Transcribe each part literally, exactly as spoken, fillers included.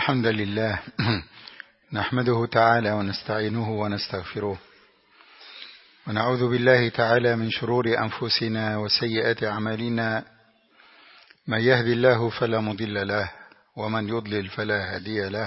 الحمد لله نحمده تعالى ونستعينه ونستغفره ونعوذ بالله تعالى من شرور أنفسنا وسيئات أعمالنا. من يهد الله فلا مضل له ومن يضلل فلا هادي له،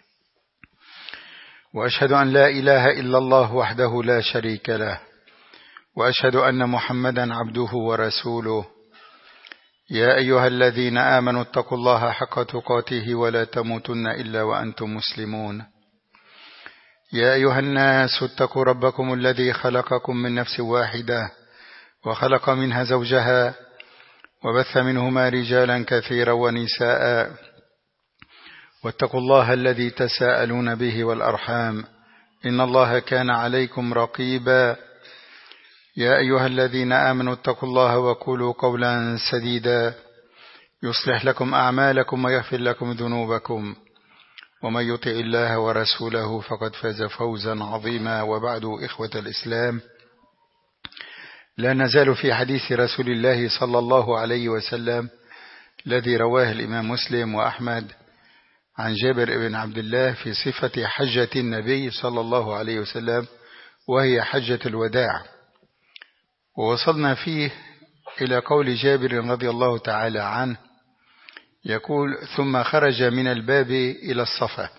وأشهد أن لا إله إلا الله وحده لا شريك له، وأشهد أن محمدا عبده ورسوله. يا أيها الذين آمنوا اتقوا الله حق تقاته ولا تموتن إلا وأنتم مسلمون. يا أيها الناس اتقوا ربكم الذي خلقكم من نفس واحدة وخلق منها زوجها وبث منهما رجالا كثيرا ونساء، واتقوا الله الذي تساءلون به والأرحام إن الله كان عليكم رقيبا. يا أيها الذين آمنوا اتقوا الله وقولوا قولا سديدا يصلح لكم أعمالكم ويغفر لكم ذنوبكم، ومن يطع الله ورسوله فقد فاز فوزا عظيما. وبعد، إخوة الإسلام، لا نزال في حديث رسول الله صلى الله عليه وسلم الذي رواه الإمام مسلم وأحمد عن جابر بن عبد الله في صفة حجة النبي صلى الله عليه وسلم، وهي حجة الوداع. ووصلنا فيه إلى قول جابر رضي الله تعالى عنه يقول: ثم خرج من الباب إلى الصفا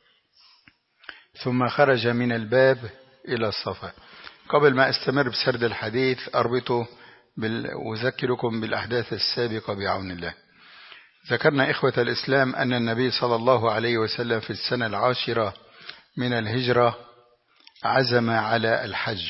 ثم خرج من الباب إلى الصفا. قبل ما أستمر بسرد الحديث أربطه وأذكركم بالأحداث السابقة بعون الله. ذكرنا إخوة الإسلام أن النبي صلى الله عليه وسلم في السنة العاشرة من الهجرة عزم على الحج،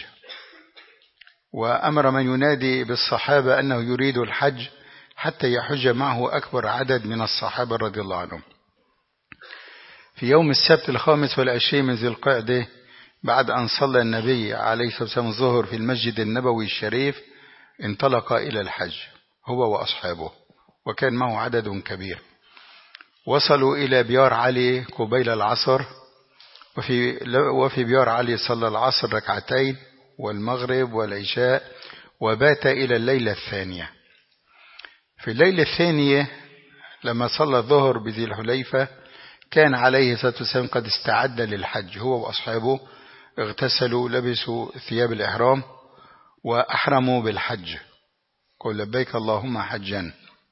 وأمر من ينادي بالصحابة أنه يريد الحج حتى يحج معه أكبر عدد من الصحابة رضي الله عنهم. في يوم السبت الخامس والعشرين من ذي القعدة، بعد أن صلى النبي عليه الصلاة والسلام الظهر في المسجد النبوي الشريف، انطلق إلى الحج هو وأصحابه، وكان معه عدد كبير. وصلوا إلى بيار علي قبيل العصر، وفي, وفي بيار علي صلى العصر ركعتين والمغرب والعشاء، وبات إلى الليلة الثانية. في الليلة الثانية لما صلى الظهر بذي الحليفة، كان عليه الصلاة والسلام قد استعد للحج هو وأصحابه، اغتسلوا لبسوا ثياب الإحرام وأحرموا بالحج، قل لبيك اللهم حجا.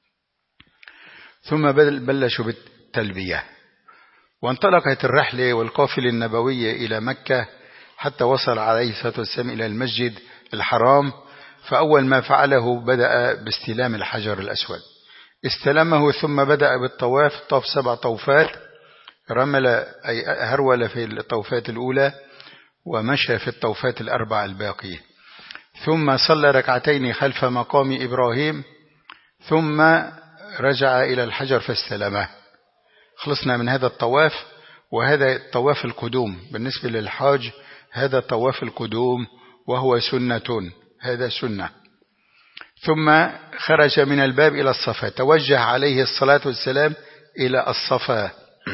ثم بلشوا بالتلبية، وانطلقت الرحلة والقافلة النبوية إلى مكة حتى وصل عليه الصلاة والسلام إلى المسجد الحرام. فأول ما فعله بدأ باستلام الحجر الأسود، استلمه ثم بدأ بالطواف، طاف سبع طوفات، رمل أي هرول في الطوفات الأولى ومشى في الطوفات الأربع الباقية، ثم صلى ركعتين خلف مقام إبراهيم، ثم رجع إلى الحجر فاستلمه. خلصنا من هذا الطواف، وهذا طواف القدوم بالنسبة للحاج، هذا طواف القدوم وهو سنة، هذا سنة. ثم خرج من الباب إلى الصفا، توجه عليه الصلاة والسلام إلى الصفا.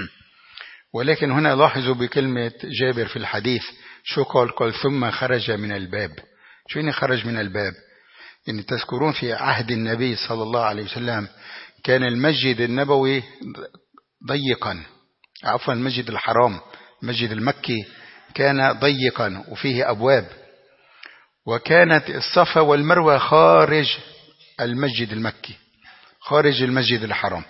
ولكن هنا لاحظوا بكلمة جابر في الحديث شو قال؟ قال ثم خرج من الباب. شو يعني خرج من الباب؟ يعني تذكرون في عهد النبي صلى الله عليه وسلم كان المسجد النبوي ضيقا، عفوا المسجد الحرام المسجد المكي كان ضيقا وفيه أبواب، وكانت الصفا والمروة خارج المسجد المكي، خارج المسجد الحرام.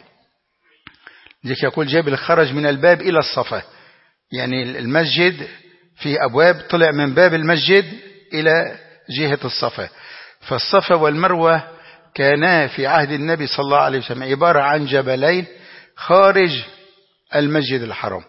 لذلك يقول جابر خرج من الباب إلى الصفا، يعني المسجد فيه أبواب، طلع من باب المسجد إلى جهة الصفا. فالصفا والمروة كانا في عهد النبي صلى الله عليه وسلم عبارة عن جبلين خارج المسجد الحرام،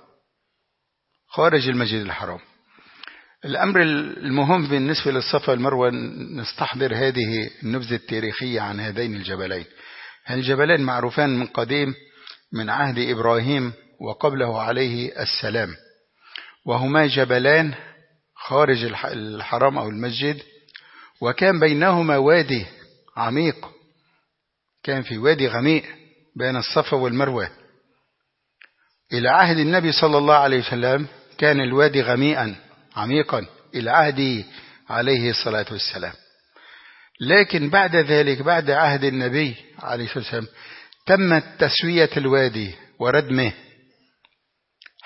خارج المسجد الحرام. الأمر المهم بالنسبة للصفا والمروة نستحضر هذه النبذة التاريخية عن هذين الجبلين. الجبلين معروفان من قديم من عهد إبراهيم وقبله عليه السلام، وهما جبلان خارج الحرام أو المسجد، وكان بينهما وادي عميق، كان في وادي غميق بين الصفا والمروة. إلى عهد النبي صلى الله عليه وسلم كان الوادي غميقا عميقا إلى عهده عليه الصلاة والسلام. لكن بعد ذلك بعد عهد النبي عليه الصلاة والسلام تمت تسوية الوادي وردمه،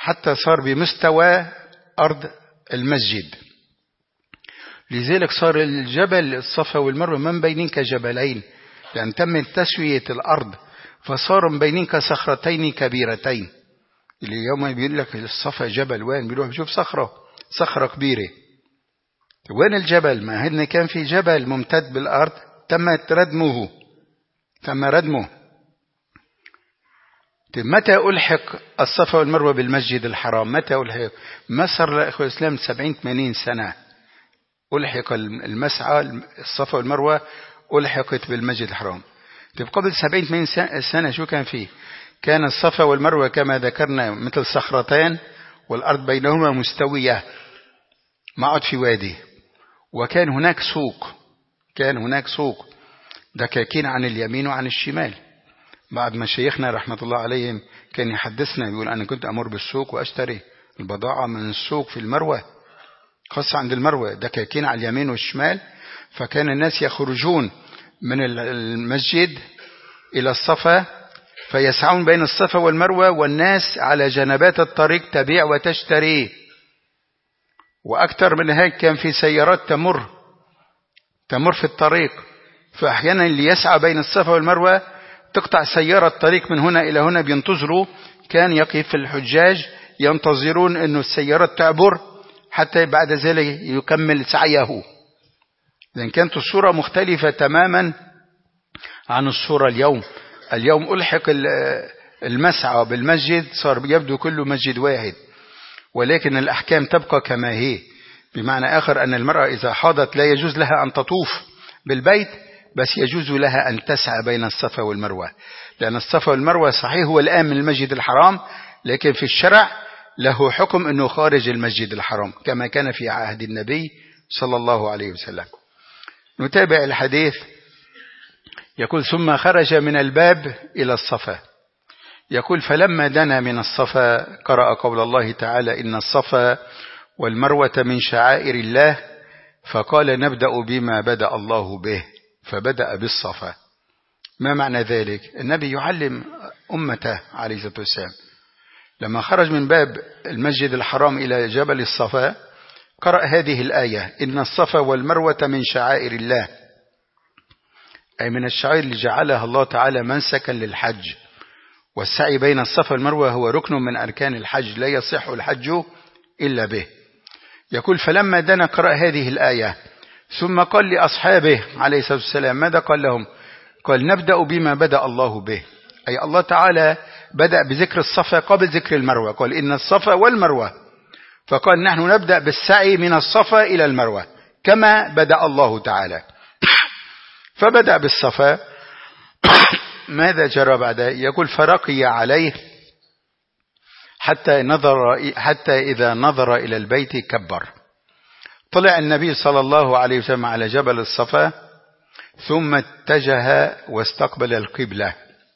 حتى صار بمستوى أرض المسجد. لذلك صار الجبل الصفا والمروة من بينين كجبلين، لأن تم تسوية الأرض فصار من بينين كصخرتين كبيرتين. اليوم بيقول لك الصفا جبل، وين بيروح بيشوف صخرة صخرة كبيرة. وين الجبل؟ ما هن كان في جبل ممتد بالأرض تم ردمه تم ردمه. متى ألحق الصفا والمروة بالمسجد الحرام؟ متى ألحق؟ ما صار لإخوة الإسلام سبعين ثمانين سنة ألحق المسعى الصفا والمروة ألحقت بالمسجد الحرام. طيب قبل سبعين ثمانين سنة شو كان فيه؟ كان الصفا والمروة كما ذكرنا مثل صخرتين والأرض بينهما مستوية، ما عاد في وادي، وكان هناك سوق كان هناك سوق دكاكين عن اليمين وعن الشمال. بعد ما شيخنا رحمة الله عليهم كان يحدثنا يقول أنا كنت أمر بالسوق وأشتري البضاعة من السوق في المروة، خاصة عند المروة دكاكين على اليمين والشمال. فكان الناس يخرجون من المسجد إلى الصفا فيسعون بين الصفا والمروة، والناس على جنبات الطريق تبيع وتشتري. وأكثر من هيك كان في سيارات تمر تمر في الطريق، فأحيانا اللي يسعى بين الصفا والمروة تقطع سيارة الطريق من هنا إلى هنا، بينتظروا. كان يقف الحجاج ينتظرون أن السيارات تعبر حتى بعد ذلك يكمل سعيه. لأن كانت الصورة مختلفة تماما عن الصورة اليوم. اليوم ألحق المسعى بالمسجد صار يبدو كله مسجد واحد، ولكن الأحكام تبقى كما هي. بمعنى آخر أن المرأة إذا حاضت لا يجوز لها أن تطوف بالبيت، بس يجوز لها أن تسعى بين الصفا والمروة، لأن الصفا والمروة صحيح هو الآن من المسجد الحرام، لكن في الشرع له حكم أنه خارج المسجد الحرام كما كان في عهد النبي صلى الله عليه وسلم. نتابع الحديث. يقول ثم خرج من الباب إلى الصفا. يقول فلما دنا من الصفا قرأ قول الله تعالى إن الصفا والمروة من شعائر الله، فقال نبدأ بما بدأ الله به، فبدأ بالصفا. ما معنى ذلك؟ النبي يعلم أمته عليه الصلاة والسلام لما خرج من باب المسجد الحرام إلى جبل الصفا قرأ هذه الآية إن الصفا والمروة من شعائر الله، أي من الشعائر اللي جعلها الله تعالى منسكا للحج. والسعي بين الصفا والمروة هو ركن من أركان الحج، لا يصح الحج إلا به. يقول فلما دنا قرأ هذه الآية ثم قال لأصحابه عليه الصلاة والسلام ماذا قال لهم؟ قال نبدأ بما بدأ الله به، أي الله تعالى بدأ بذكر الصفا قبل ذكر المروة. قال إن الصفا والمروة، فقال نحن نبدأ بالسعي من الصفا إلى المروة كما بدأ الله تعالى. فبدأ بالصفا. ماذا جرى بعد؟ يقول فرقي عليه حتى نظر حتى إذا نظر إلى البيت كبر. طلع النبي صلى الله عليه وسلم على جبل الصفا ثم اتجه واستقبل القبلة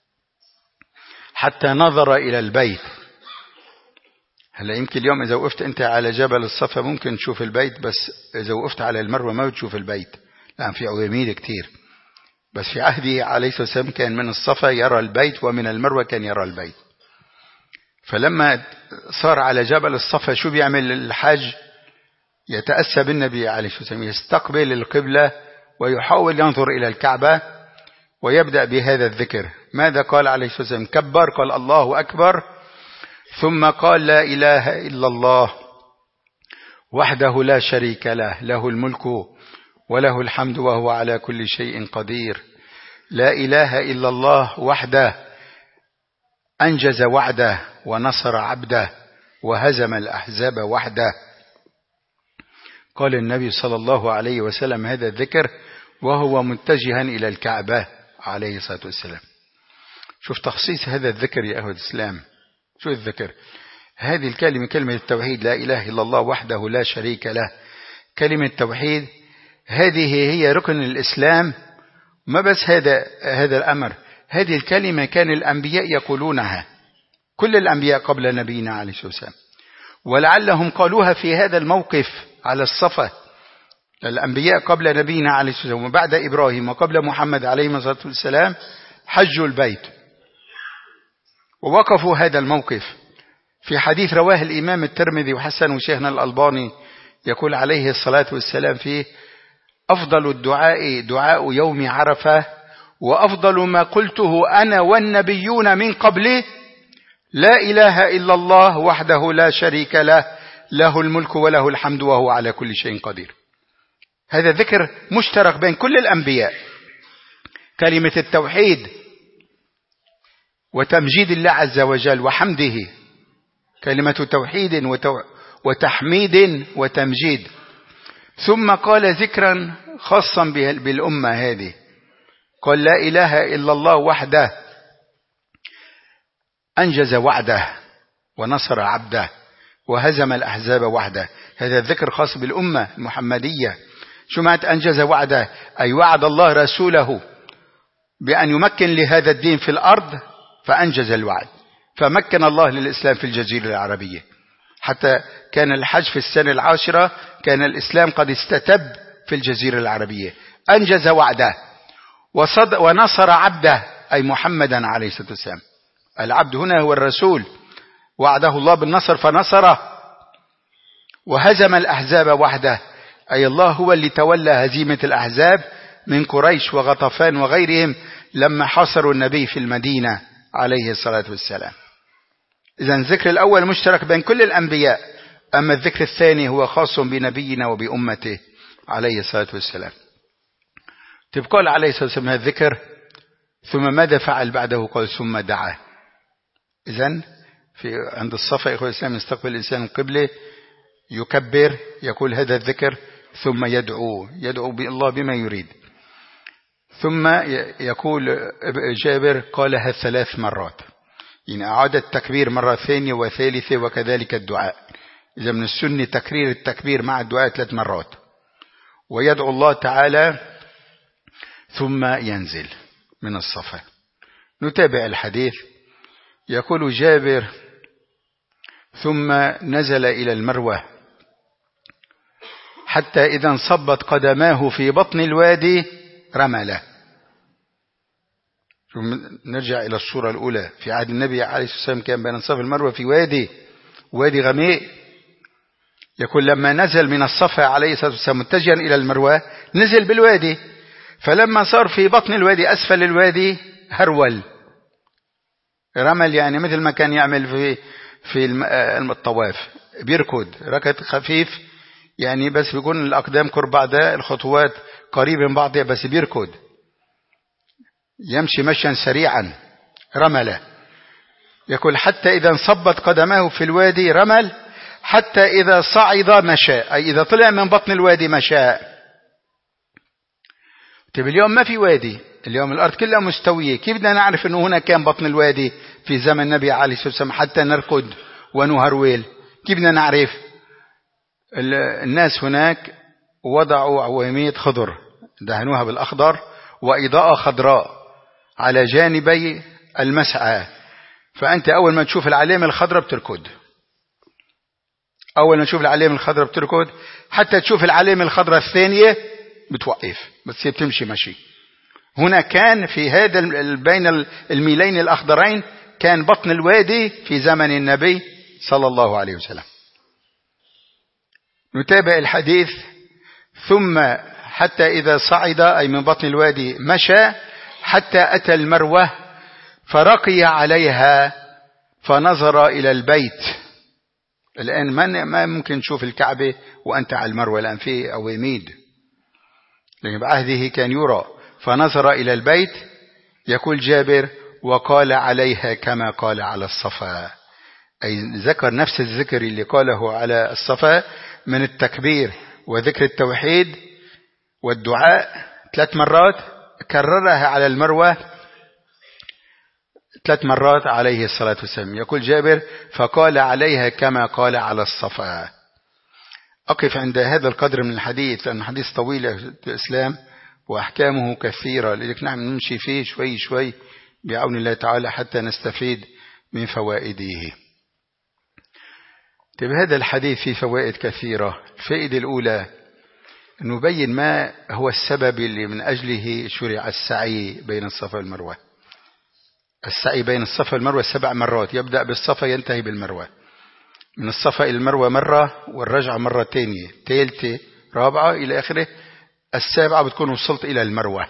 حتى نظر إلى البيت. هلا يمكن اليوم إذا وقفت أنت على جبل الصفا ممكن تشوف البيت، بس إذا وقفت على المروة ما بتشوف البيت، لأن في عواميد كتير. بس في عهده عليه الصلاة والسلام كان من الصفا يرى البيت ومن المروة كان يرى البيت. فلما صار على جبل الصفا شو بيعمل الحاج؟ يتأسى بالنبي عليه الصلاة والسلام، يستقبل القبلة ويحاول ينظر إلى الكعبة ويبدأ بهذا الذكر. ماذا قال عليه الصلاة والسلام؟ كبر، قال الله أكبر، ثم قال لا إله إلا الله وحده لا شريك له، له الملك وله الحمد وهو على كل شيء قدير. لا إله إلا الله وحده أنجز وعده ونصر عبده وهزم الأحزاب وحده. قال النبي صلى الله عليه وسلم هذا الذكر وهو متجها إلى الكعبة عليه الصلاة والسلام. شوف تخصيص هذا الذكر يا أهل الإسلام. شو الذكر؟ هذه الكلمة كلمة التوحيد، لا إله إلا الله وحده لا شريك له. كلمة التوحيد هذه هي ركن الإسلام. ما بس هذا هذا الأمر، هذه الكلمة كان الأنبياء يقولونها، كل الأنبياء قبل نبينا عليه الصلاة والسلام، ولعلهم قالوها في هذا الموقف على الصفا. الأنبياء قبل نبينا عليه الصلاة والسلام وبعد إبراهيم وقبل محمد عليه الصلاة والسلام حجوا البيت ووقفوا هذا الموقف. في حديث رواه الإمام الترمذي وحسن وشيخنا الألباني يقول عليه الصلاة والسلام فيه: أفضل الدعاء دعاء يوم عرفة، وأفضل ما قلته أنا والنبيون من قبلي لا إله إلا الله وحده لا شريك له، له الملك وله الحمد وهو على كل شيء قدير. هذا ذكر مشترك بين كل الأنبياء، كلمة التوحيد وتمجيد الله عز وجل وحمده، كلمة توحيد وتحميد وتمجيد. ثم قال ذكرا خاصا بالأمة هذه، قال: لا إله إلا الله وحده أنجز وعده ونصر عبده وهزم الأحزاب وحده. هذا الذكر خاص بالأمة المحمدية. شو معنى أنجز وعده؟ أي وعد الله رسوله بأن يمكن لهذا الدين في الأرض فأنجز الوعد، فمكن الله للإسلام في الجزيرة العربية، حتى كان الحج في السنة العاشرة كان الإسلام قد استتب في الجزيرة العربية. أنجز وعده ونصر عبده، أي محمدا عليه الصلاة والسلام. العبد هنا هو الرسول، وعده الله بالنصر فنصره. وهزم الأحزاب وحده، أي الله هو اللي تولى هزيمة الأحزاب من قريش وغطفان وغيرهم لما حاصروا النبي في المدينة عليه الصلاة والسلام. إذن الذكر الأول مشترك بين كل الأنبياء، أما الذكر الثاني هو خاص بنبينا وبأمته عليه الصلاة والسلام. تبقى عليه الصلاة والسلام هذا الذكر. ثم ماذا فعل بعده؟ قال: ثم دعا. إذن في عند الصفا إخوة الإسلام يستقبل الإنسان القبلة، يكبر، يقول هذا الذكر، ثم يدعو يدعو بالله بما يريد. ثم يقول جابر: قالها ثلاث مرات، يعني أعاد التكبير مرة ثانية وثالثة وكذلك الدعاء. إذا من السنة تكرير التكبير مع الدعاء ثلاث مرات، ويدعو الله تعالى ثم ينزل من الصفا. نتابع الحديث. يقول جابر: ثم نزل إلى المروة حتى إذا انصبت قدماه في بطن الوادي رمله. نرجع إلى الصورة الأولى. في عهد النبي عليه الصلاة والسلام كان بين الصفا والمروة في وادي وادي غميق. يقول: لما نزل من الصفا عليه الصلاة والسلام متجها إلى المروة نزل بالوادي، فلما صار في بطن الوادي أسفل الوادي هرول. رمل يعني مثل ما كان يعمل في في الطواف، بيركض ركض خفيف، يعني بس بيكون الأقدام قرب بعضها، الخطوات قريبة من بعضها، بس بيركض يمشي مشيا سريعا. رمل. يقول: حتى إذا انصبت قدماه في الوادي رمل، حتى إذا صعد مشى، أي إذا طلع من بطن الوادي مشى. طيب اليوم ما في وادي، اليوم الأرض كلها مستوية، كيف بدنا نعرف أنه هنا كان بطن الوادي في زمن النبي عليه الصلاة والسلام حتى نركض ونهرول؟ كيف بدنا نعرف؟ الناس هناك وضعوا عواميد خضر دهنوها بالأخضر وإضاءة خضراء على جانبي المسعى، فأنت أول ما تشوف العلامة الخضراء بتركض، أول ما تشوف العلامة الخضراء بتركض، حتى تشوف العلامة الخضراء الثانية بتوقف، بتصير تمشي مشي. هنا كان في هذا بين الميلين الأخضرين كان بطن الوادي في زمن النبي صلى الله عليه وسلم. نتابع الحديث. ثم حتى إذا صعد، أي من بطن الوادي، مشى حتى أتى المروة فرقي عليها فنظر إلى البيت. الآن ما ممكن تشوف الكعبة وأنت على المروة، الآن في عواميد، لكن بعهده كان يرى. فنظر إلى البيت. يقول جابر: وقال عليها كما قال على الصفا، أي ذكر نفس الذكر اللي قاله على الصفا من التكبير وذكر التوحيد والدعاء ثلاث مرات، كررها على المروة ثلاث مرات عليه الصلاة والسلام. يقول جابر: فقال عليها كما قال على الصفا. أقف عند هذا القدر من الحديث لأن الحديث طويل الإسلام وأحكامه كثيرة، لذلك نحن نمشي فيه شوي شوي بعون الله تعالى حتى نستفيد من فوائده. طيب هذا الحديث فيه فوائد كثيرة. الفائدة الأولى نبين ما هو السبب اللي من أجله شرع السعي بين الصفا والمروة. السعي بين الصفا والمروة سبع مرات، يبدأ بالصفا ينتهي بالمروة. من الصفا إلى المروة مرة، والرجعة مرة تانية، ثالثة، رابعة إلى آخره. السابعة بتكون وصلت إلى المروة.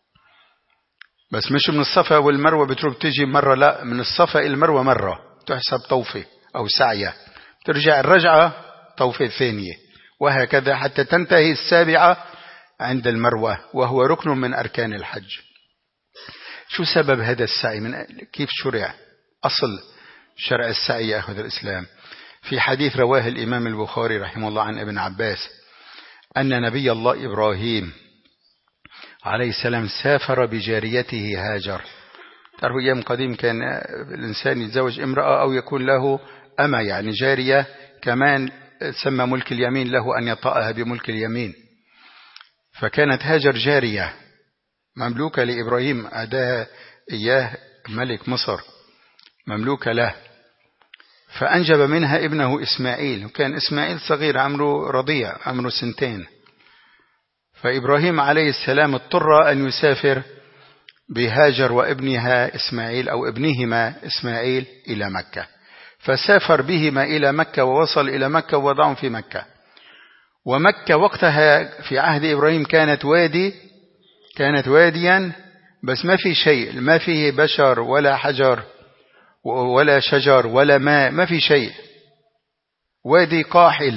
بس مش من الصفا والمروة بتروح تجي مرة، لا، من الصفا إلى المروة مرة تحسب طوفة أو سعية، ترجع الرجعة طوفة ثانية، وهكذا حتى تنتهي السابعة عند المروة، وهو ركن من أركان الحج. شو سبب هذا السعي؟ من كيف شرع؟ أصل شرع السعي يأخذ الإسلام في حديث رواه الإمام البخاري رحمه الله عن ابن عباس أن نبي الله إبراهيم عليه السلام سافر بجاريته هاجر. تعرفوا أيام قديم كان الإنسان يتزوج امرأة أو يكون له أما، يعني جارية، كمان سمى ملك اليمين له أن يطأها بملك اليمين. فكانت هاجر جارية مملوكة لإبراهيم، أداها إياه ملك مصر، مملوكة له. فأنجب منها ابنه إسماعيل، وكان إسماعيل صغير عمره رضيع، عمره سنتين. فإبراهيم عليه السلام اضطر أن يسافر بهاجر وابنها إسماعيل أو ابنهما إسماعيل إلى مكة. فسافر بهما إلى مكة ووصل إلى مكة ووضعهم في مكة. ومكة وقتها في عهد إبراهيم كانت وادي، كانت واديا بس ما في شيء، ما فيه بشر ولا حجر ولا شجر ولا ماء، ما في شيء، وادي قاحل.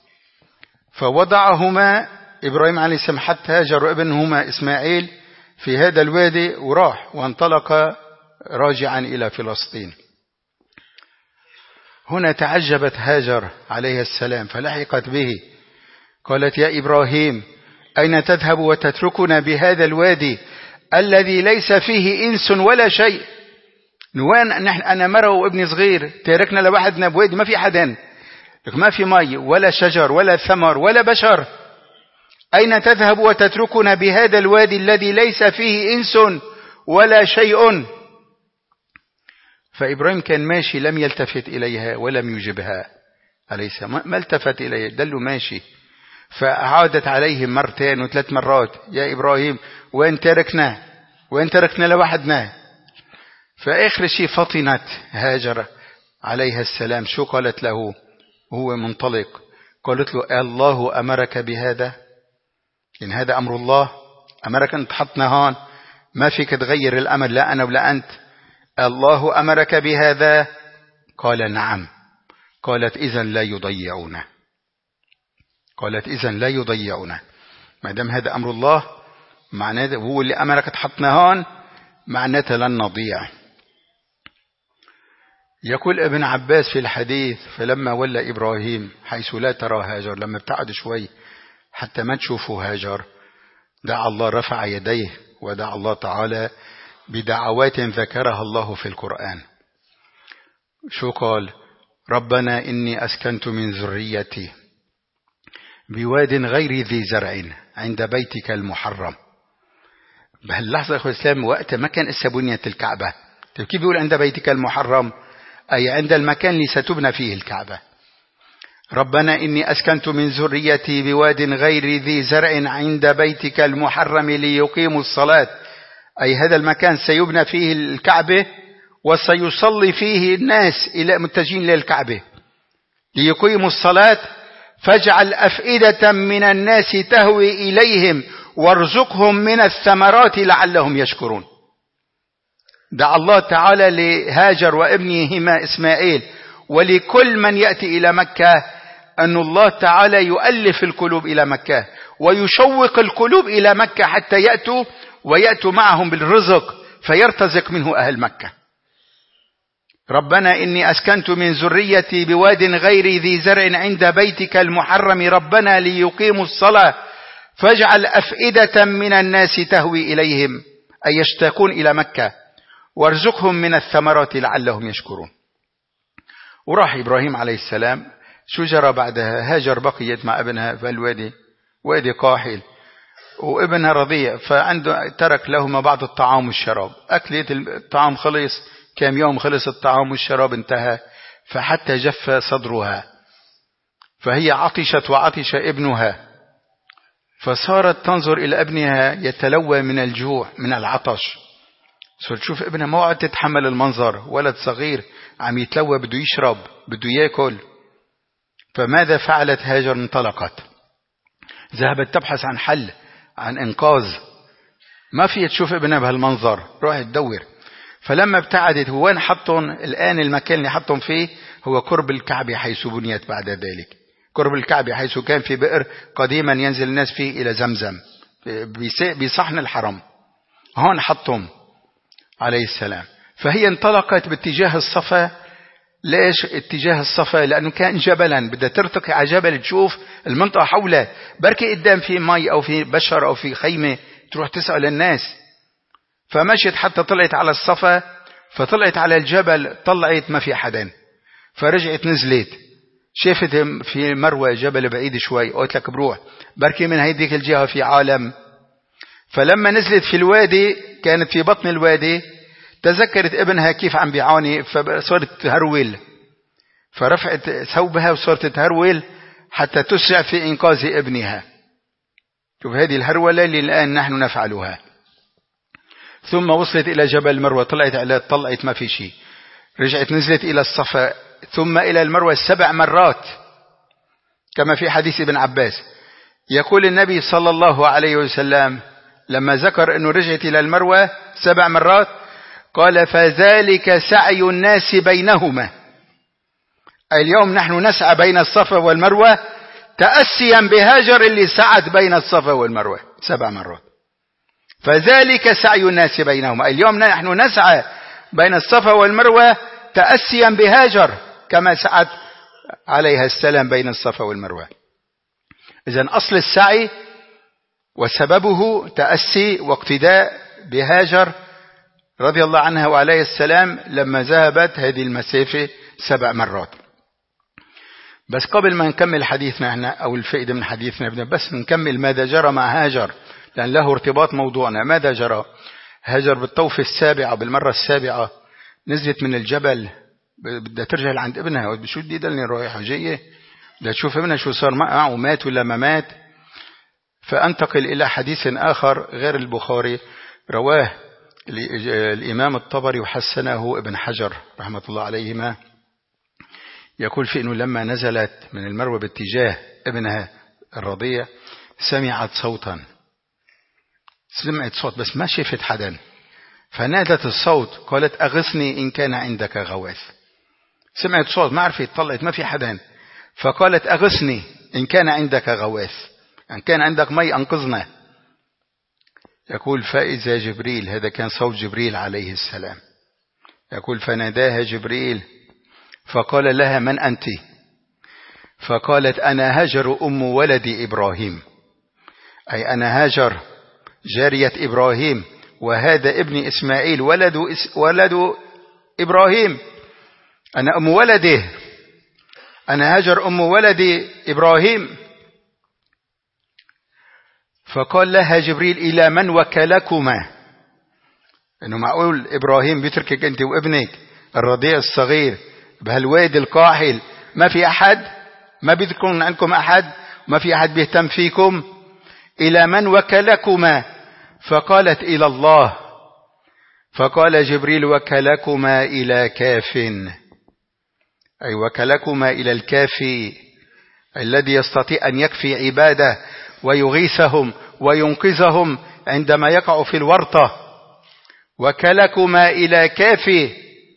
فوضعهما إبراهيم عليه السلام حتى هاجر وابنهما إسماعيل في هذا الوادي، وراح وانطلق راجعا إلى فلسطين. هنا تعجبت هاجر عليه السلام فلحقت به، قالت: يا إبراهيم، أين تذهب وتتركنا بهذا الوادي الذي ليس فيه إنس ولا شيء؟ نوان نحن، أنا مرة وابني صغير، تركنا لوحدنا بوادي ما في حدا، ما في مي ولا شجر ولا ثمر ولا بشر. أين تذهب وتتركنا بهذا الوادي الذي ليس فيه إنس ولا شيء؟ فإبراهيم كان ماشي، لم يلتفت إليها ولم يجبها عليه السلام، ما التفت إليه، دله ماشي. فعادت عليهم مرتين وثلاث مرات: يا إبراهيم، وين تركنا؟ وين تركنا لوحدنا؟ فآخر شيء فطنت هاجر عليها السلام. شو قالت له وهو منطلق؟ قالت له: الله أمرك بهذا؟ إن هذا أمر الله، أمرك أن تحطنا هون، ما فيك تغير الأمر، لا أنا ولا أنت، الله أمرك بهذا؟ قال: نعم. قالت: إذن لا يضيعونه. قالت: إذن لا يضيعونه، ما دام هذا أمر الله، معناته هو اللي أمرك تحطنا هون، معناته لن نضيع. يقول ابن عباس في الحديث: فلما ولى إبراهيم حيث لا ترى هاجر، لما ابتعد شوي حتى ما تشوفوا هاجر، دعا الله، رفع يديه ودعا الله تعالى بدعوات ذكرها الله في القرآن. شو قال؟ ربنا إني أسكنت من ذريتي بواد غير ذي زرع عند بيتك المحرم. بهاللحظة يا أخوة الإسلام، وقت ما كان إسا بنيت الكعبة، كيف بيقول عند بيتك المحرم؟ أي عند المكان اللي ستبنى فيه الكعبة. ربنا إني أسكنت من ذريتي بواد غير ذي زرع عند بيتك المحرم ليقيموا الصلاة، أي هذا المكان سيبنى فيه الكعبة وسيصلي فيه الناس إلى متجهين للكعبة ليقيموا الصلاة، فاجعل أفئدة من الناس تهوي إليهم وارزقهم من الثمرات لعلهم يشكرون. دعا الله تعالى لهاجر وابنهما إسماعيل ولكل من يأتي إلى مكة أن الله تعالى يؤلف القلوب إلى مكة ويشوق القلوب إلى مكة حتى يأتوا ويأتوا معهم بالرزق فيرتزق منه أهل مكة. ربنا إني أسكنت من ذريتي بواد غير ذي زرع عند بيتك المحرم ربنا ليقيموا الصلاة فاجعل أفئدة من الناس تهوي إليهم أي يشتاقون إلى مكة وارزقهم من الثمرات لعلهم يشكرون. وراح إبراهيم عليه السلام. شو جرى بعدها؟ هاجر بقيت مع ابنها في الوادي، وادي قاحل، وابنها رضيع، فعنده ترك لهما بعض الطعام والشراب. أكلت الطعام خلص، كم يوم خلص الطعام والشراب انتهى، فحتى جف صدرها، فهي عطشت وعطش ابنها، فصارت تنظر إلى ابنها يتلوى من الجوع من العطش. صرت تشوف ابنها ما قعدت تتحمل المنظر، ولد صغير عم يتلوى، بده يشرب، بده ياكل. فماذا فعلت هاجر؟ انطلقت، ذهبت تبحث عن حل، عن إنقاذ. ما في تشوف ابنها بهالمنظر، روح تدور. فلما ابتعدت، هو وين حطهم الآن؟ المكان اللي حطهم فيه هو قرب الكعبة حيث بنيت بعد ذلك، قرب الكعبة حيث كان في بئر قديما ينزل الناس فيه إلى زمزم بصحن الحرم، هون حطهم عليه السلام. فهي انطلقت باتجاه الصفا. ليش اتجاه الصفا؟ لأنه كان جبلا، بدها ترتقي على جبل تشوف المنطقة حوله، بركي قدام في مي أو في بشر أو في خيمة تروح تسأل الناس. فمشت حتى طلعت على الصفا، فطلعت على الجبل، طلعت ما في حدا، فرجعت نزلت، شافت في مروة جبل بعيد شوي، قلت لك بروح بركي من هيديك الجهة في عالم. فلما نزلت في الوادي، كانت في بطن الوادي، تذكرت ابنها كيف عم بيعاني، فصارت تهرول، فرفعت ثوبها وصارت تهرول حتى تسرع في إنقاذ ابنها. شوف هذه الهرولة اللي الآن نحن نفعلها. ثم وصلت إلى جبل مروة، طلعت على طلعت ما في شيء، رجعت نزلت إلى الصفا، ثم إلى المروة سبع مرات كما في حديث ابن عباس. يقول النبي صلى الله عليه وسلم لما ذكر أنه رجعت إلى المروة سبع مرات، قال: فذلك سعي الناس بينهما. اليوم نحن نسعى بين الصفا والمروة تأسيا بهاجر اللي سعت بين الصفا والمروة سبع مرات. فذلك سعي الناس بينهما. اليوم نحن نسعى بين الصفا والمروة تأسيا بهاجر كما سعت عليها السلام بين الصفا والمروة. إذن أصل السعي وسببه تأسي واقتداء بهاجر رضي الله عنها وعليه السلام لما ذهبت هذه المسافة سبع مرات. بس قبل ما نكمل حديثنا احنا أو الفائدة من حديثنا، بس نكمل ماذا جرى مع هاجر، لأن له ارتباط موضوعنا. ماذا جرى؟ هاجر بالطوف السابعة بالمرة السابعة نزلت من الجبل، بدها ترجع لعند ابنها، بشو بدي دلني رايحة جاية، بدها تشوف ابنها شو صار معه ومات ولا ما مات. فأنتقل إلى حديث آخر غير البخاري، رواه الإمام الطبري وحسنه ابن حجر رحمة الله عليهما. يقول في أنه لما نزلت من المروة باتجاه ابنها الرضيع سمعت صوتا، سمعت صوت بس ما شفت حدا، فنادت الصوت قالت: أغثني إن كان عندك غواث. سمعت صوت ما عرفت، طلعت ما في حدا، فقالت: أغثني إن كان عندك غواث، إن كان عندك مي أنقذنا. يقول: فإذا جبريل، هذا كان صوت جبريل عليه السلام، يقول: فناداها جبريل فقال لها: من أنت؟ فقالت: أنا هاجر أم ولد إبراهيم، أي أنا هاجر جارية إبراهيم، وهذا ابني إسماعيل ولد, ولد إبراهيم، أنا أم ولده، أنا هاجر أم ولد إبراهيم. فقال لها جبريل: إلى من وكلكما؟ إنه معقول إبراهيم بيتركك أنت وابنك الرضيع الصغير بهالوادي القاحل، ما في أحد، ما بيكون عندكم أحد، ما في أحد بيهتم فيكم؟ إلى من وكلكما؟ فقالت: إلى الله. فقال جبريل: وكلكما إلى كاف، أي وكلكما إلى الكافي الذي يستطيع أن يكفي عباده ويغيثهم وينقذهم عندما يقع في الورطة. وكلكما إلى كافي.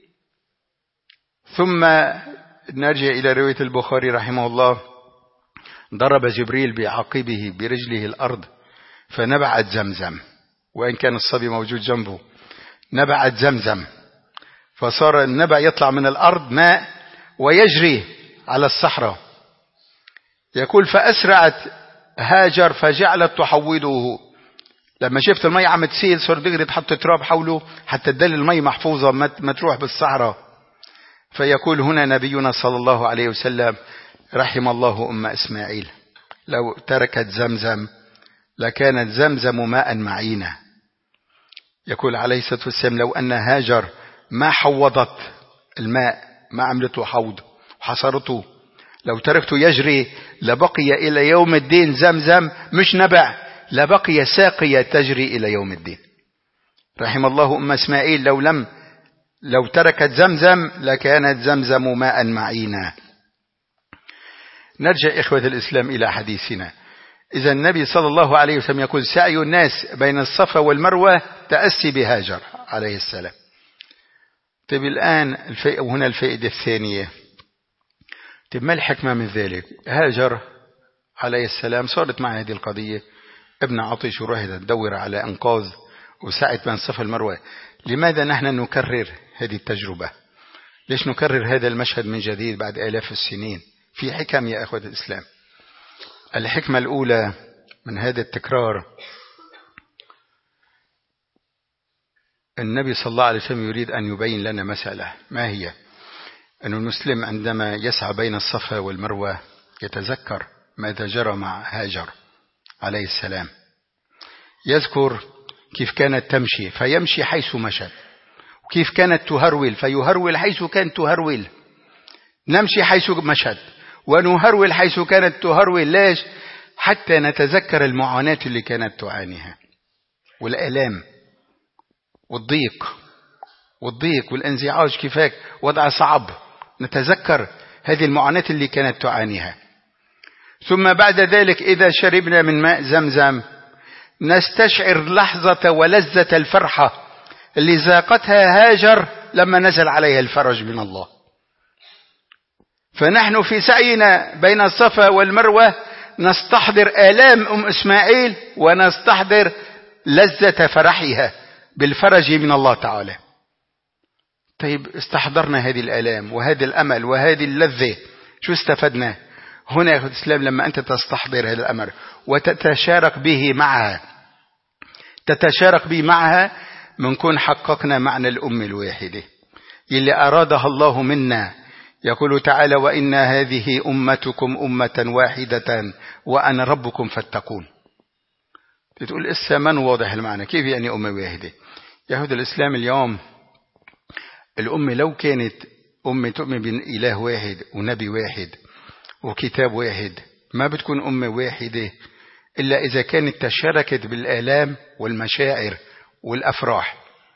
ثم نرجع إلى رواية البخاري رحمه الله: ضرب جبريل بعقبه برجله الأرض فنبعت زمزم، وإن كان الصبي موجود جنبه، نبعت زمزم، فصار النبع يطلع من الأرض ماء ويجري على الصحراء. يقول: فأسرعت هاجر فجعلت تحوضه، لما شفت المي عم تسيل صار دغري تحط تراب حوله حتى تدل المي محفوظة ما تروح بالصحراء. فيقول هنا نبينا صلى الله عليه وسلم: رحم الله أم إسماعيل، لو تركت زمزم لكانت زمزم ماء معينا. يقول عليه الصلاة والسلام: لو أن هاجر ما حوضت الماء، ما عملته حوض وحصرته، لو تركته يجري لبقي إلى يوم الدين زمزم، مش نبع، لبقي ساقية تجري إلى يوم الدين. رحم الله أم إسماعيل، لو لم لو تركت زمزم لكانت زمزم ماء معينا. نرجع إخوة الإسلام إلى حديثنا. إذا النبي صلى الله عليه وسلم يقول سعي الناس بين الصفا والمروة تأسي بهاجر عليه السلام. طيب الآن الفائدة وهنا الفائدة الثانية. طيب ما الحكمة من ذلك؟ هاجر عليه السلام صارت مع هذه القضية ابن عطش وراهدة تدور على أنقاذ وسعت بين الصفا والمروة. لماذا نحن نكرر هذه التجربة؟ ليش نكرر هذا المشهد من جديد بعد آلاف السنين؟ في حكم يا أخوة الإسلام. الحكمة الأولى من هذا التكرار، النبي صلى الله عليه وسلم يريد أن يبين لنا مسألة، ما هي؟ أن المسلم عندما يسعى بين الصفا والمروة يتذكر ماذا جرى مع هاجر عليه السلام، يذكر كيف كانت تمشي فيمشي حيث مشت، وكيف كانت تهرول فيهرول حيث كانت تهرول. نمشي حيث مشت ونهرول حيث كانت تهرول. ليش؟ حتى نتذكر المعاناة اللي كانت تعانيها والآلام والضيق والضيق والانزعاج، كيفاك وضع صعب، نتذكر هذه المعاناة اللي كانت تعانيها. ثم بعد ذلك إذا شربنا من ماء زمزم نستشعر لحظة ولذة الفرحة اللي ذاقتها هاجر لما نزل عليها الفرج من الله. فنحن في سعينا بين الصفا والمروة نستحضر آلام أم إسماعيل ونستحضر لذة فرحها بالفرج من الله تعالى. طيب استحضرنا هذه الآلام وهذا الأمل وهذه اللذة، شو استفدنا؟ هنا يا أخوة الإسلام لما أنت تستحضر هذا الأمر وتتشارك به معها تتشارك به معها منكون حققنا معنى الأم الواحدة اللي أرادها الله منا. يقول تعالى وإن هذه أمتكم أمة واحدة وأنا ربكم فاتقون. تقول إسا من واضح المعنى، كيف يعني أمة واحدة؟ يهود الإسلام اليوم الأمة لو كانت أمة تؤمن بإله واحد ونبي واحد وكتاب واحد ما بتكون أمة واحدة إلا إذا كانت تشاركت بالآلام والمشاعر والأفراح.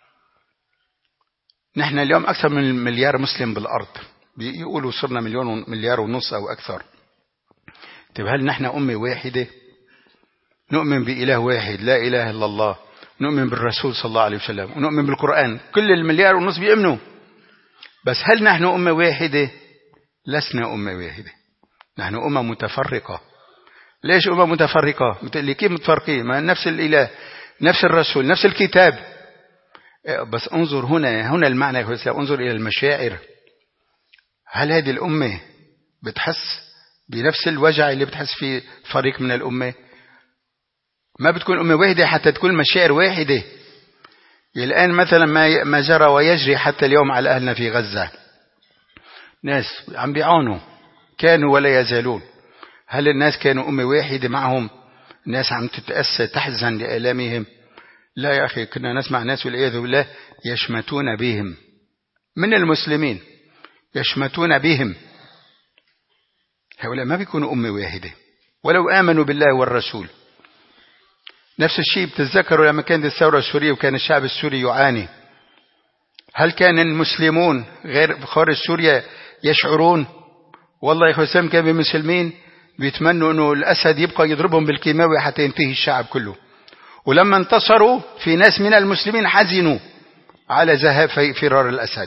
نحن اليوم أكثر من مليار مسلم بالأرض، بيقولوا صرنا مليون مليار ونص أو أكثر. طيب هل نحن أمة واحدة؟ نؤمن بإله واحد لا إله إلا الله، نؤمن بالرسول صلى الله عليه وسلم، ونؤمن بالقرآن، كل المليار ونص بيؤمنوا. بس هل نحن أمة واحدة؟ لسنا أمة واحدة، نحن أمة متفرقة. ليش أمة متفرقة؟ متقلي كيف متفرقين؟ ما نفس الإله نفس الرسول نفس الكتاب. بس انظر هنا هنا المعنى يا أخوة، انظر إلى المشاعر. هل هذه الأمة بتحس بنفس الوجع اللي بتحس فيه فريق من الأمة؟ ما بتكون أمة واحدة حتى تكون مشاعر واحدة. الآن مثلا ما ما جرى ويجري حتى اليوم على أهلنا في غزة، ناس عم بيعانوا كانوا ولا يزالون. هل الناس كانوا أمة واحدة معهم؟ الناس عم تتأسى تحزن لآلامهم؟ لا يا أخي، كنا نسمع ناس والعياذ بالله يشمتون بهم من المسلمين، يشمتون بهم. هؤلاء ما بيكونوا أمة واحدة ولو آمنوا بالله والرسول. نفس الشيء بتتذكروا لما كانت الثورة السورية وكان الشعب السوري يعاني، هل كان المسلمون غير خارج سوريا يشعرون؟ والله يا أخوة سام كان المسلمين بيتمنوا أنه الأسد يبقى يضربهم بالكيماوي حتى ينتهي الشعب كله. ولما انتصروا في ناس من المسلمين حزنوا على ذهاب فرار الأسد.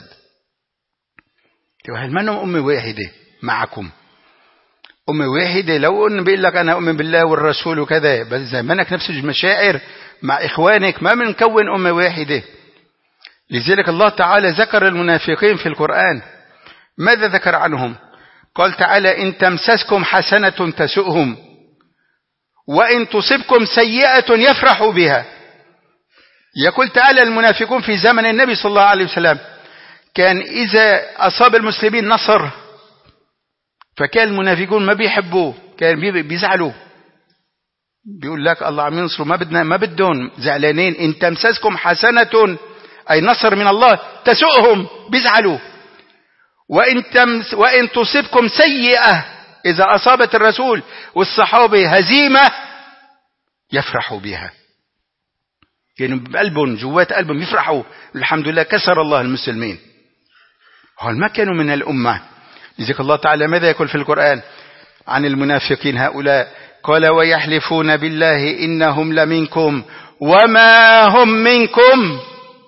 هل منهم أمة واحدة معكم؟ أمة واحدة لو أن بيقول لك أنا أؤمن بالله والرسول وكذا، بس إذا منك نفس المشاعر مع إخوانك ما بنكون أمة واحدة. لذلك الله تعالى ذكر المنافقين في القرآن. ماذا ذكر عنهم؟ قال تعالى إن تمسسكم حسنة تسؤهم وإن تصبكم سيئة يفرحوا بها. يقول تعالى المنافقون في زمن النبي صلى الله عليه وسلم كان إذا أصاب المسلمين نصر فكان المنافقون ما بيحبوه، كان بيزعلوا، بيقول لك الله عم ينصروا ما بدنا ما بدهم، زعلانين. إن تمسسكم حسنة أي نصر من الله تسؤهم، بيزعلوا. وإن, تمس وإن تصبكم سيئة إذا أصابت الرسول والصحابة هزيمة يفرحوا بها، كانوا يعني بقلبهم جوات قلبهم يفرحوا الحمد لله كسر الله المسلمين. هل ما كانوا من الأمة؟ لذلك الله تعالى ماذا يقول في القرآن؟ عن المنافقين هؤلاء قال ويحلفون بالله إنهم لمنكم وما هم منكم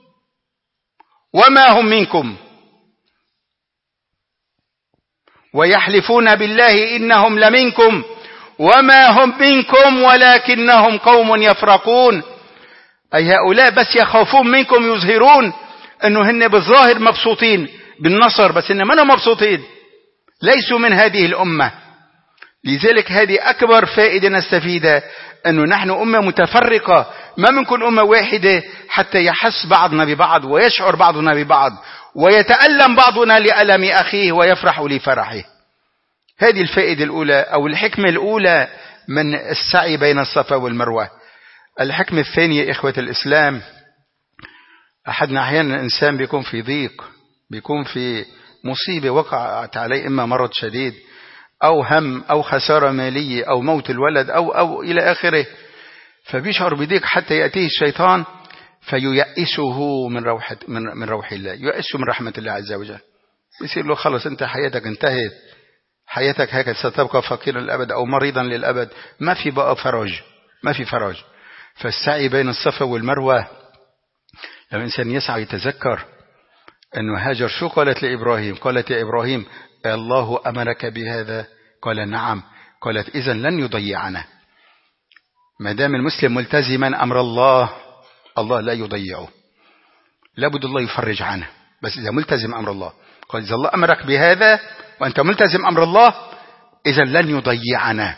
وما هم منكم ويحلفون بالله إنهم لمنكم وما هم منكم ولكنهم قوم يفرقون. أي هؤلاء بس يخافون منكم يظهرون أنه هن بالظاهر مبسوطين بالنصر، بس إن منهم مبسوطين، ليسوا من هذه الأمة. لذلك هذه أكبر فائدة نستفيدها، أنه نحن أمة متفرقة، ما منكن أمة واحدة حتى يحس بعضنا ببعض ويشعر بعضنا ببعض ويتألم بعضنا لألم أخيه ويفرح لفرحه. هذه الفائدة الأولى أو الحكمة الأولى من السعي بين الصفا والمروة. الحكمة الثانية إخوة الإسلام، أحدنا أحيانا الإنسان بيكون في ضيق، بيكون في مصيبة وقعت عليه، إما مرض شديد أو هم أو خسارة مالية أو موت الولد أو أو إلى آخره، فبيشعر بضيق حتى يأتيه الشيطان فييأسه من روح من من روح الله، ييأسه من رحمة الله عز وجل، يصير له خلص أنت حياتك انتهت، حياتك هكذا ستبقى فقيرا للأبد أو مريضا للأبد، ما في بقى فرج، ما في فرج. فالسعي بين الصفا والمروة لما الإنسان يسعى يتذكر أنه هاجر شو قالت لإبراهيم؟ قالت يا إبراهيم الله أمرك بهذا؟ قال نعم. قالت إذن لن يضيعنا، ما دام المسلم ملتزما أمر الله الله لا يضيعه، لابد الله يفرج عنه، بس إذا ملتزم أمر الله. قال إذا الله أمرك بهذا وأنت ملتزم أمر الله إذن لن يضيعنا،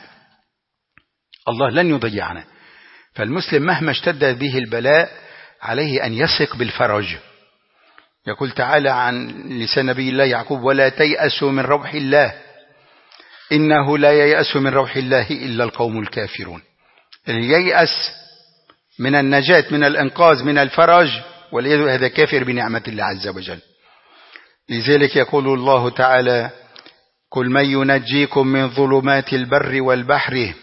الله لن يضيعنا. فالمسلم مهما اشتد به البلاء عليه أن يثق بالفرج. يقول تعالى عن لسان نبي الله يعقوب ولا تيأسوا من روح الله إنه لا ييأس من روح الله إلا القوم الكافرون. اللي ييأس من النجاة من الإنقاذ من الفرج والعياذ هذا كافر بنعمة الله عز وجل. لذلك يقول الله تعالى قل من ينجيكم من ظلمات البر والبحر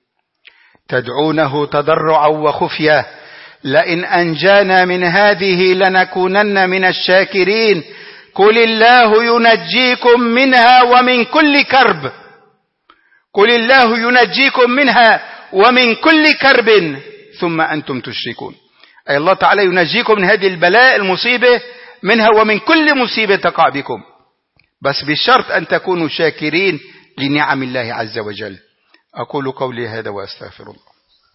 تدعونه تضرعا وخفيا لئن أنجانا من هذه لنكونن من الشاكرين قل الله ينجيكم منها ومن كل كرب قل الله ينجيكم منها ومن كل كرب ثم أنتم تشركون. أي الله تعالى ينجيكم من هذه البلاء المصيبة منها ومن كل مصيبة تقع بكم، بس بالشرط أن تكونوا شاكرين لنعم الله عز وجل. أقول قولي هذا وأستغفر الله.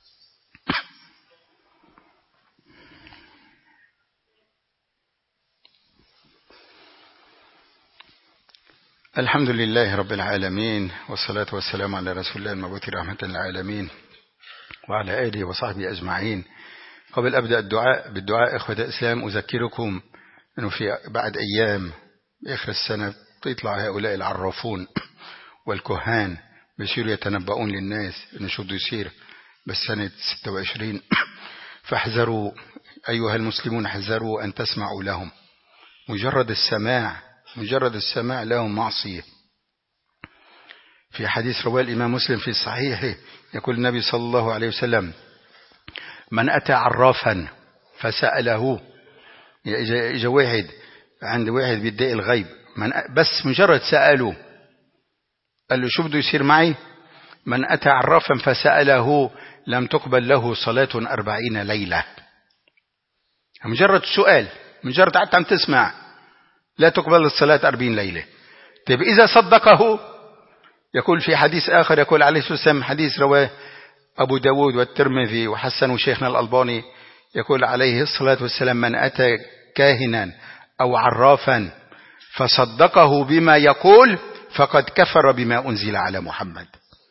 الحمد لله رب العالمين والصلاة والسلام على رسول الله المبعوث رحمة للعالمين وعلى آله وصحبه أجمعين. قبل أبدأ الدعاء بالدعاء إخوة الإسلام أذكركم أنه في بعد أيام آخر السنة يطلع هؤلاء العرافون والكهان بيصيروا يتنبؤون للناس أنه شو بده يصير بالسنة ستة وعشرين. فاحذروا أيها المسلمون، احذروا أن تسمعوا لهم. مجرد السماع مجرد السماع لهم معصية. في حديث رواه الإمام مسلم في صحيحه يقول النبي صلى الله عليه وسلم من أتى عرافا فسأله، إجا واحد عند واحد بيدعي الغيب، من بس مجرد سأله قال له شو بده يصير معي؟ من أتى عرافا فسأله لم تقبل له صلاة أربعين ليلة. مجرد سؤال، مجرد حتى عم تسمع لا تقبل الصلاة أربعين ليلة. طيب إذا صدقه، يقول في حديث آخر يقول عليه الصلاة والسلام حديث رواه أبو داود والترمذي وحسن شيخنا الألباني يقول عليه الصلاة والسلام من أتى كاهنا أو عرافا فصدقه بما يقول فقد كفر بما أنزل على محمد.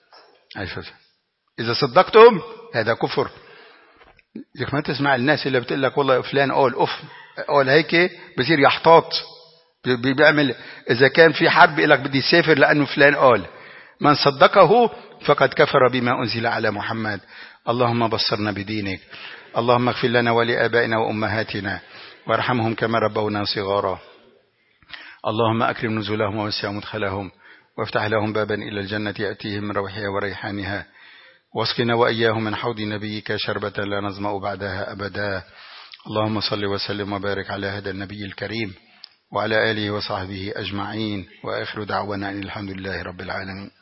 إذا صدقتم هذا كفر. لك ما تسمع الناس اللي بتقول لك والله فلان قول أف قول هيك بصير يحتاط، بيعمل إذا كان في حرب يقول لك بدي يسافر لأنه فلان قال. من صدقه فقد كفر بما أنزل على محمد. اللهم بصرنا بدينك، اللهم اغفر لنا ولآبائنا وأمهاتنا وارحمهم كما ربونا صغارا. اللهم أكرم نزلهم ووسع مدخلهم وافتح لهم بابا إلى الجنة يأتيهم من روحها وريحانها، واسقنا وإياهم من حوض نبيك شربة لا نظمأ بعدها أبدا. اللهم صل وسلم وبارك على هذا النبي الكريم وعلى آله وصحبه أجمعين، وآخر دعوانا أن الحمد لله رب العالمين.